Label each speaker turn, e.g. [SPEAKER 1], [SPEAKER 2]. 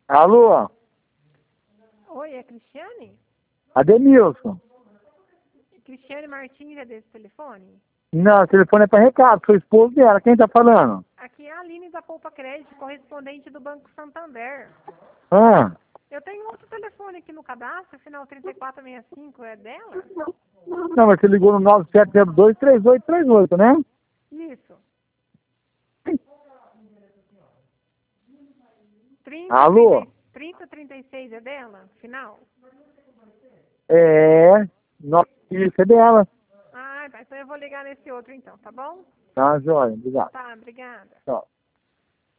[SPEAKER 1] Alô?
[SPEAKER 2] Oi, é Cristiane?
[SPEAKER 1] Ademilson.
[SPEAKER 2] Cristiane Martins é desse telefone?
[SPEAKER 1] Não, o telefone é para recado, sou esposo dela. Quem tá falando?
[SPEAKER 2] Aqui é a Aline da Poupa Crédito, correspondente do Banco Santander.
[SPEAKER 1] Ah,
[SPEAKER 2] Eu tenho outro telefone aqui no cadastro, final 3465, é dela?
[SPEAKER 1] não, mas você ligou no 9702-3838, né?
[SPEAKER 2] Isso.
[SPEAKER 1] Alô?
[SPEAKER 2] 3036 é dela, final?
[SPEAKER 1] Isso é dela.
[SPEAKER 2] Ah, tá, então eu vou ligar nesse outro então, tá bom?
[SPEAKER 1] Tá, joia, obrigado.
[SPEAKER 2] Tá, obrigada.
[SPEAKER 1] Tchau.